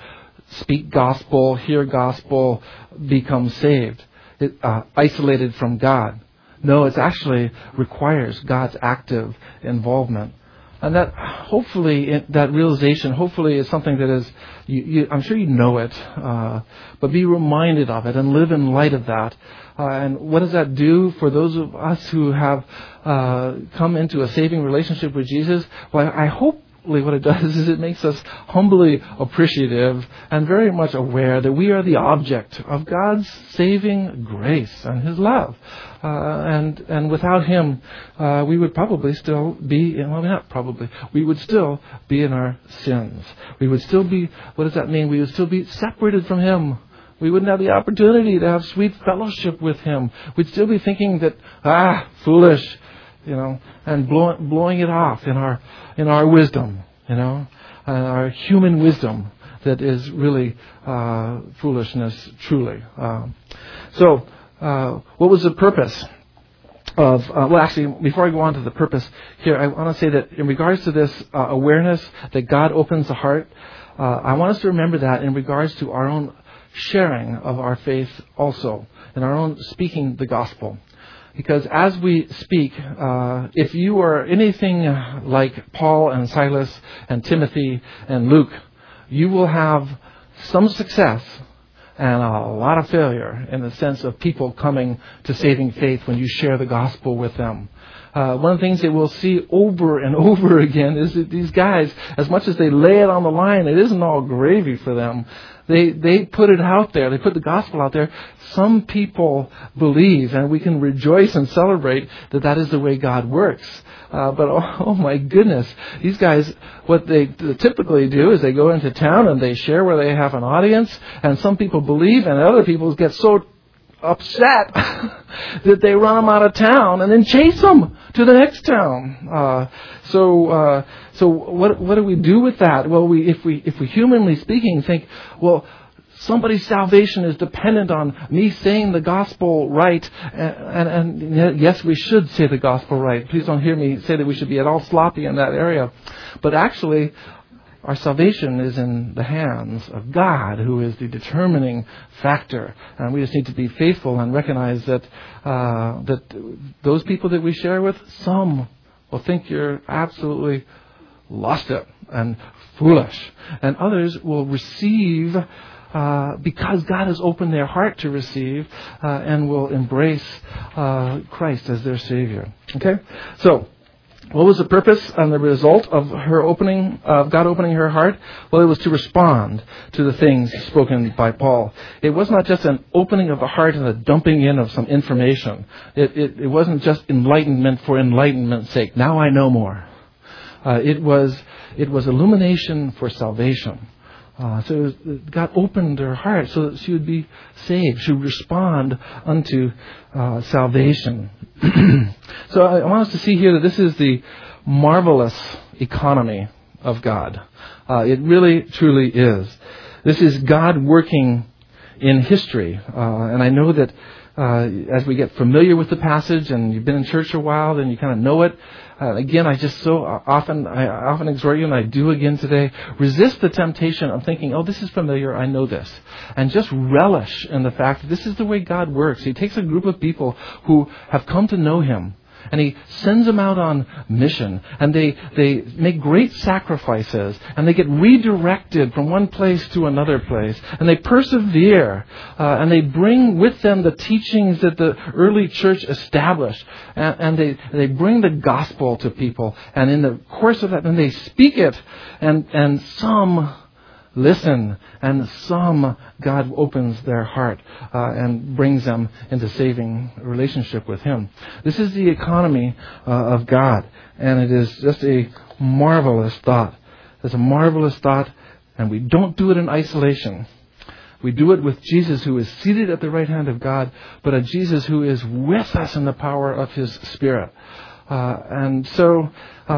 speak gospel, hear gospel, become saved, isolated from God. No, it actually requires God's active involvement. And that hopefully, that realization hopefully is something that is, I'm sure you know it, but be reminded of it and live in light of that. And what does that do for those of us who have come into a saving relationship with Jesus? Well, I hope what it does is it makes us humbly appreciative and very much aware that we are the object of God's saving grace and His love. And without Him, we would probably still be, we would still be in our sins. We would still be, what does that mean? We would still be separated from Him. We wouldn't have the opportunity to have sweet fellowship with Him. We'd still be thinking that, foolish, and blowing it off in our wisdom, and our human wisdom that is really foolishness, truly. So, what was the purpose of? Before I go on to the purpose here, I want to say that in regards to this awareness that God opens the heart, I want us to remember that in regards to our own sharing of our faith, also in our own speaking the gospel. Because as we speak, if you are anything like Paul and Silas and Timothy and Luke, you will have some success and a lot of failure in the sense of people coming to saving faith when you share the gospel with them. One of the things that we'll see over and over again is that these guys, as much as they lay it on the line, it isn't all gravy for them. They put it out there. They put the gospel out there. Some people believe, and we can rejoice and celebrate that that is the way God works. But oh my goodness, these guys, what they typically do is they go into town and they share where they have an audience, and some people believe and other people get so upset that they run them out of town and then chase them to the next town. So what do we do with that? Well, if we humanly speaking think, well, somebody's salvation is dependent on me saying the gospel right, and yes, we should say the gospel right. Please don't hear me say that we should be at all sloppy in that area. But actually, our salvation is in the hands of God, who is the determining factor. And we just need to be faithful and recognize that those people that we share with, some will think you're absolutely lost it and foolish. And others will receive because God has opened their heart to receive and will embrace Christ as their Savior. Okay? So, what was the purpose and the result of God opening her heart? Well, it was to respond to the things spoken by Paul. It was not just an opening of the heart and a dumping in of some information. It wasn't just enlightenment for enlightenment's sake. Now I know more. It was illumination for salvation. So God opened her heart so that she would be saved. She would respond unto salvation. So I want us to see here that this is the marvelous economy of God. It really, truly is. This is God working in history. And I know that as we get familiar with the passage and you've been in church a while, then you kind of know it. Again, I often exhort you, and I do again today, resist the temptation of thinking, oh, this is familiar, I know this. And just relish in the fact that this is the way God works. He takes a group of people who have come to know Him, and He sends them out on mission, and they make great sacrifices, and they get redirected from one place to another place, and they persevere, and they bring with them the teachings that the early church established, and they bring the gospel to people, and in the course of that, then they speak it, and some listen, and some God opens their heart and brings them into saving relationship with Him. This is the economy of God, and it is just a marvelous thought. It's a marvelous thought, and we don't do it in isolation. We do it with Jesus, who is seated at the right hand of God, but a Jesus who is with us in the power of His Spirit. And so,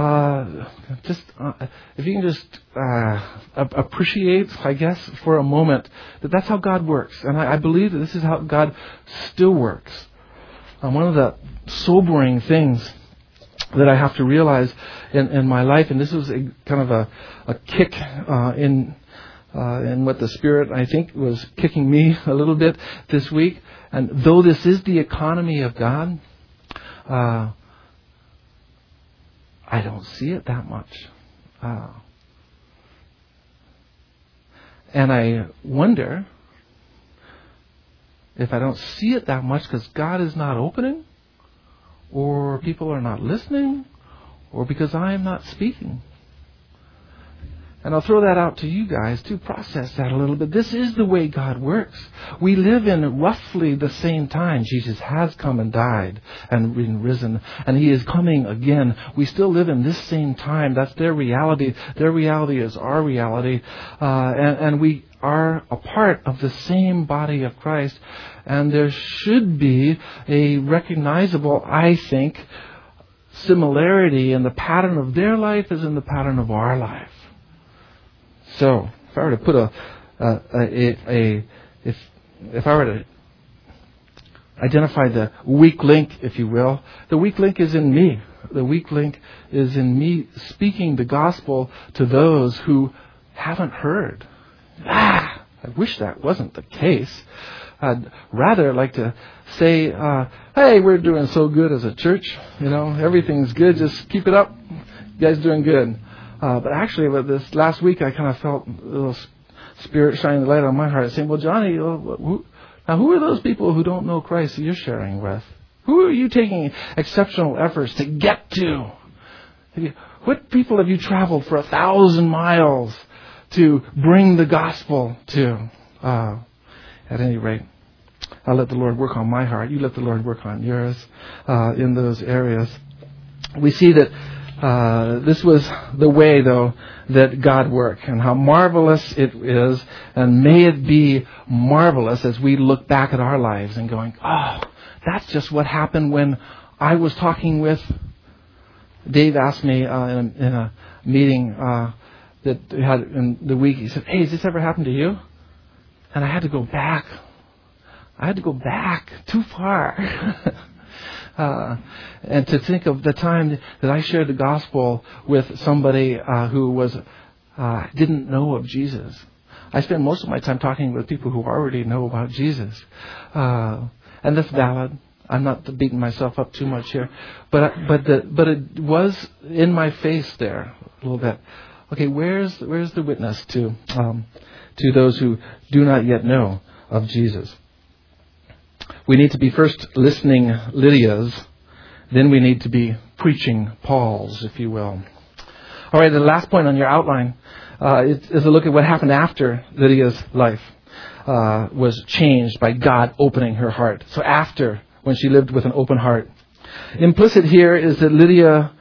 if you can just appreciate, I guess, for a moment, that that's how God works. And I believe that this is how God still works. One of the sobering things that I have to realize in my life, and this was kind of a kick in what the Spirit, I think, was kicking me a little bit this week. And though this is the economy of God, I don't see it that much. And I wonder if I don't see it that much because God is not opening, or people are not listening, or because I am not speaking. And I'll throw that out to you guys to process that a little bit. This is the way God works. We live in roughly the same time. Jesus has come and died and been risen, and He is coming again. We still live in this same time. That's their reality. Their reality is our reality. And we are a part of the same body of Christ. And there should be a recognizable, I think, similarity in the pattern of their life as in the pattern of our life. So, if I were to put if I were to identify the weak link, if you will, the weak link is in me. The weak link is in me speaking the gospel to those who haven't heard. I wish that wasn't the case. I'd rather like to say, hey, we're doing so good as a church. Everything's good. Just keep it up. You guys doing good. But actually, with this last week, I kind of felt a little Spirit shining the light on my heart, saying, well, Johnny, who are those people who don't know Christ that you're sharing with? Who are you taking exceptional efforts to get to? What people have you traveled for 1,000 miles to bring the gospel to? At any rate, I'll let the Lord work on my heart. You let the Lord work on yours in those areas. We see that this was the way, though, that God worked, and how marvelous it is, and may it be marvelous as we look back at our lives and going, oh, that's just what happened when I was talking with... Dave asked me in a meeting that we had in the week, he said, hey, has this ever happened to you? And I had to go back. Too far. And to think of the time that I shared the gospel with somebody who was didn't know of Jesus. I spend most of my time talking with people who already know about Jesus. And that's valid. I'm not beating myself up too much here, but it was in my face there a little bit. Okay, where's the witness to those who do not yet know of Jesus? We need to be first listening Lydia's, then we need to be preaching Paul's, if you will. All right, the last point on your outline is a look at what happened after Lydia's life was changed by God opening her heart. So after, when she lived with an open heart. Implicit here is that Lydia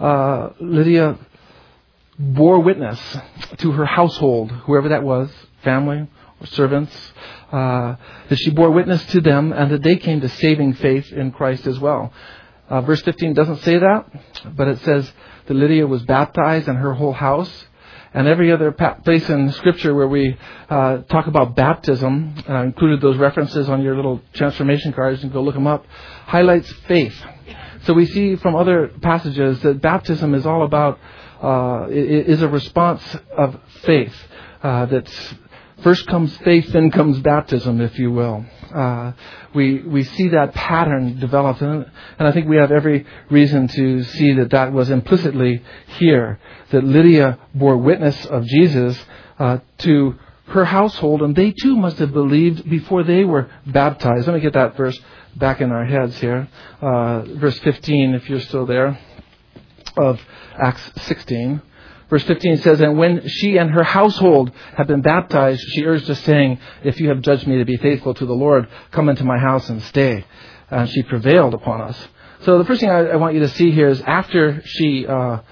bore witness to her household, whoever that was, family or servants, that she bore witness to them and that they came to saving faith in Christ as well. Verse 15 doesn't say that, but it says that Lydia was baptized and her whole house. And every other place in Scripture where we talk about baptism, and I included those references on your little transformation cards, and go look them up, highlights faith. So we see from other passages that baptism is all about, is a response of faith. That first comes faith, then comes baptism, if you will. We see that pattern developed, and I think we have every reason to see that was implicitly here, that Lydia bore witness of Jesus to her household, and they too must have believed before they were baptized. Let me get that verse back in our heads here. Verse 15, if you're still there, of Acts 16. Verse 15 says, and when she and her household had been baptized, she urged us, saying, if you have judged me to be faithful to the Lord, come into my house and stay. And she prevailed upon us. So the first thing I want you to see here is after she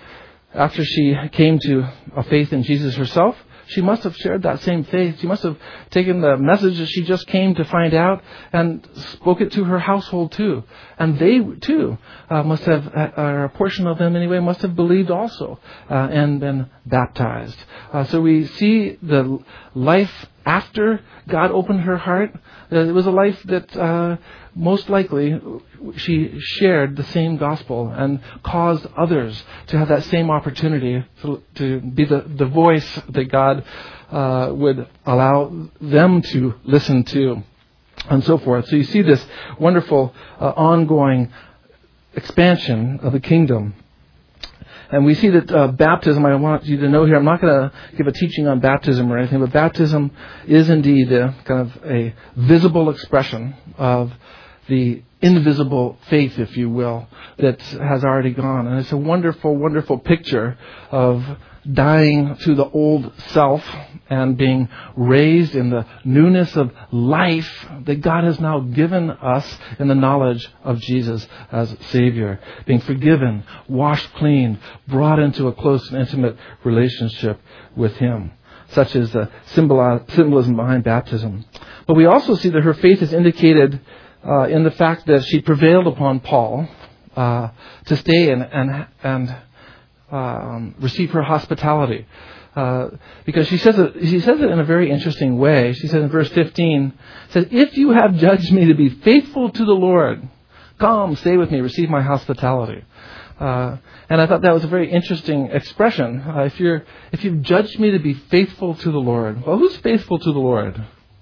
came to a faith in Jesus herself, she must have shared that same faith. She must have taken the message that she just came to find out and spoke it to her household too. And they too must have, or a portion of them anyway, must have believed also and been baptized. So we see the life after God opened her heart. It was a life that most likely she shared the same gospel and caused others to have that same opportunity to be the voice that God would allow them to listen to, and so forth. So you see this wonderful ongoing expansion of the kingdom. And we see that baptism, I want you to know here, I'm not going to give a teaching on baptism or anything, but baptism is indeed kind of a visible expression of the invisible faith, if you will, that has already gone. And it's a wonderful, wonderful picture of dying to the old self and being raised in the newness of life that God has now given us in the knowledge of Jesus as Savior. Being forgiven, washed clean, brought into a close and intimate relationship with Him. Such is the symbolism behind baptism. But we also see that her faith is indicated in the fact that she prevailed upon Paul to stay and receive her hospitality. Because she says it in a very interesting way. She says in verse 15, says, if you have judged me to be faithful to the Lord, come, stay with me, receive my hospitality. And I thought that was a very interesting expression. If you've judged me to be faithful to the Lord, well, who's faithful to the Lord?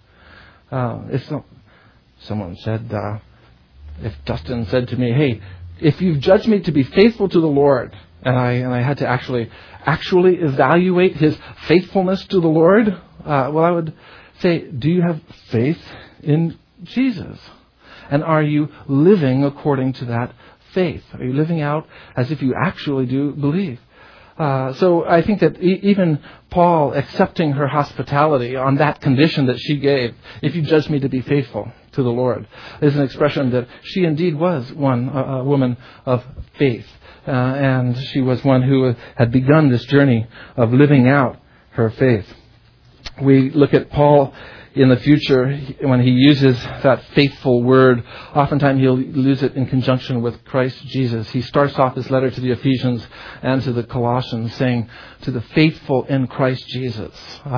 Someone said, if Dustin said to me, hey, if you've judged me to be faithful to the Lord, and I had to actually evaluate his faithfulness to the Lord, well, I would say, do you have faith in Jesus? And are you living according to that faith? Are you living out as if you actually do believe? So I think that even Paul accepting her hospitality on that condition that she gave, if you judge me to be faithful to the Lord, is an expression that she indeed was a woman of faith. And she was one who had begun this journey of living out her faith. We look at Paul in the future, when he uses that faithful word, oftentimes he'll use it in conjunction with Christ Jesus. He starts off his letter to the Ephesians and to the Colossians saying, to the faithful in Christ Jesus.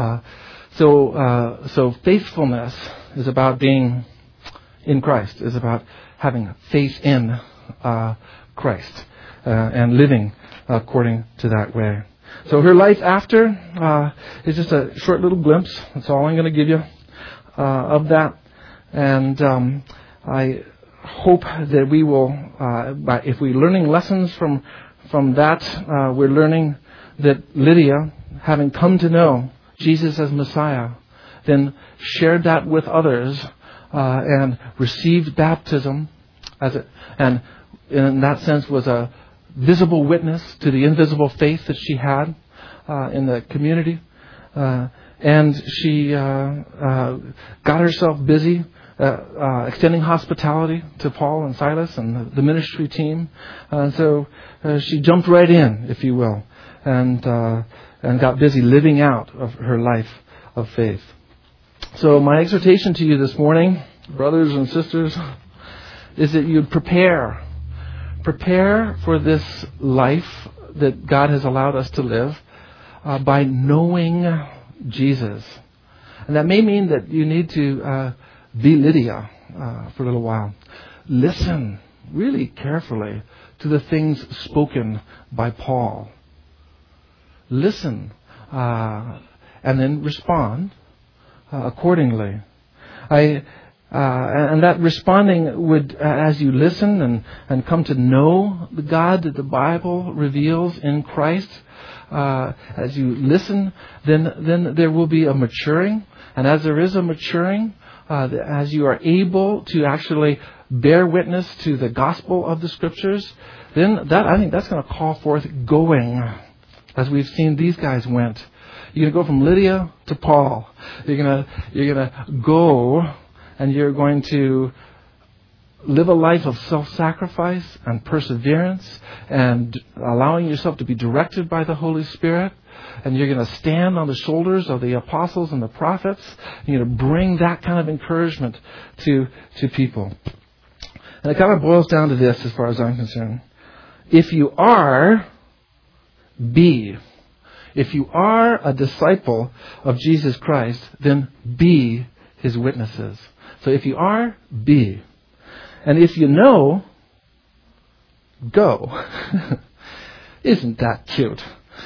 So faithfulness is about being in Christ, is about having faith in Christ and living according to that way. So her life after is just a short little glimpse. That's all I'm going to give you of that. And I hope that we will, if we're learning lessons from that, we're learning that Lydia, having come to know Jesus as Messiah, then shared that with others and received baptism and in that sense was a visible witness to the invisible faith that she had in the community. And she got herself busy extending hospitality to Paul and Silas and the ministry team. So she jumped right in, if you will, and got busy living out of her life of faith. So my exhortation to you this morning, brothers and sisters, is that you prepare for this life that God has allowed us to live by knowing Jesus. And that may mean that you need to be Lydia for a little while. Listen really carefully to the things spoken by Paul. Listen and then respond accordingly. And that responding would, as you listen and come to know the God that the Bible reveals in Christ, as you listen, then there will be a maturing. And as there is a maturing, as you are able to actually bear witness to the gospel of the Scriptures, then I think that's going to call forth going, as we've seen these guys went. You're going to go from Lydia to Paul. You're going to go, and you're going to live a life of self-sacrifice and perseverance and allowing yourself to be directed by the Holy Spirit. And you're going to stand on the shoulders of the apostles and the prophets. And you're going to bring that kind of encouragement to people. And it kind of boils down to this as far as I'm concerned. If you are, be. If you are a disciple of Jesus Christ, then be His witnesses. So if you are, be. And if you know, go. Isn't that cute?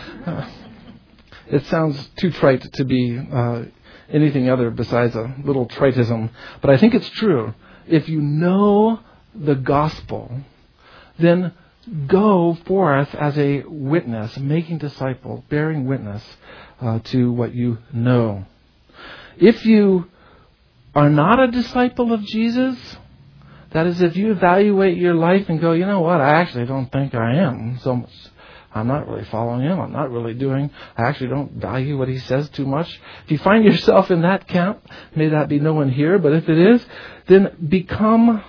It sounds too trite to be anything other besides a little tritism. But I think it's true. If you know the gospel, then go forth as a witness, making disciples, bearing witness to what you know. If you are not a disciple of Jesus, that is, if you evaluate your life and go, you know what, I actually don't think I am so much. I'm not really following Him. I'm not really I actually don't value what He says too much. If you find yourself in that camp, may that be no one here, but if it is, then become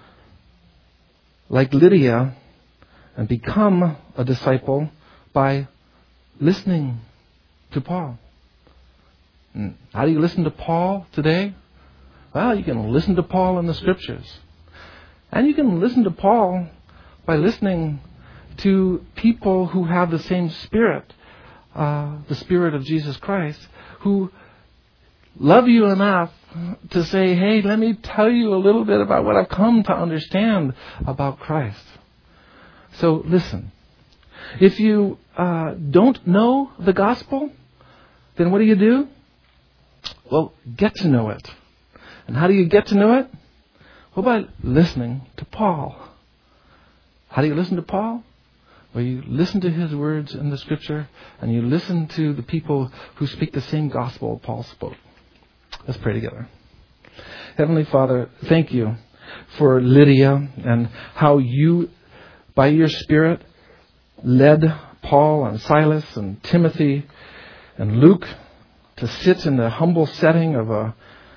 like Lydia and become a disciple by listening to Paul. How do you listen to Paul today? Well, you can listen to Paul in the Scriptures. And you can listen to Paul by listening to people who have the same Spirit, the Spirit of Jesus Christ, who love you enough to say, hey, let me tell you a little bit about what I've come to understand about Christ. So listen. If you don't know the gospel, then what do? Well, get to know it. And how do you get to know it? Well, by listening to Paul. How do you listen to Paul? Well, you listen to his words in the Scripture, and you listen to the people who speak the same gospel Paul spoke. Let's pray together. Heavenly Father, thank you for Lydia and how you, by your Spirit, led Paul and Silas and Timothy and Luke to sit in the humble setting of a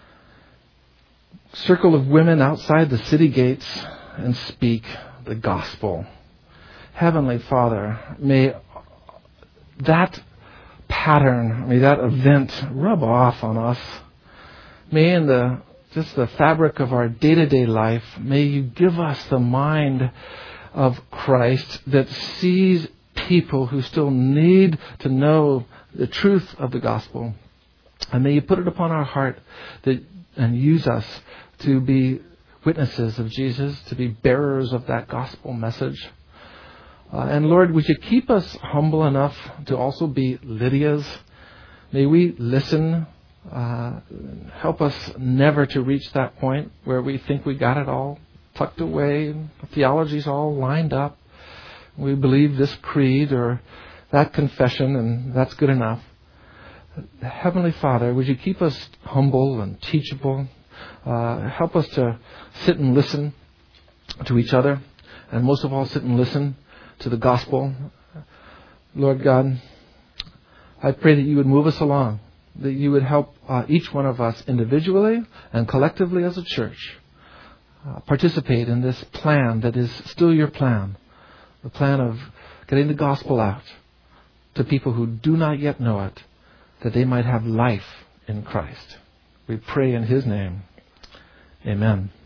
circle of women outside the city gates and speak the gospel. Heavenly Father, may that pattern, may that event rub off on us. May in the fabric of our day-to-day life, may you give us the mind of Christ that sees people who still need to know the truth of the gospel. And may you put it upon our heart and use us to be witnesses of Jesus, to be bearers of that gospel message. And Lord, would you keep us humble enough to also be Lydias? May we listen. Help us never to reach that point where we think we got it all tucked away, theology's all lined up. We believe this creed or that confession, and that's good enough. Heavenly Father, would you keep us humble and teachable? Help us to sit and listen to each other, and most of all, sit and listen to the gospel. Lord God, I pray that you would move us along, that you would help each one of us individually and collectively as a church participate in this plan that is still your plan, the plan of getting the gospel out to people who do not yet know it, that they might have life in Christ. We pray in His name. Amen.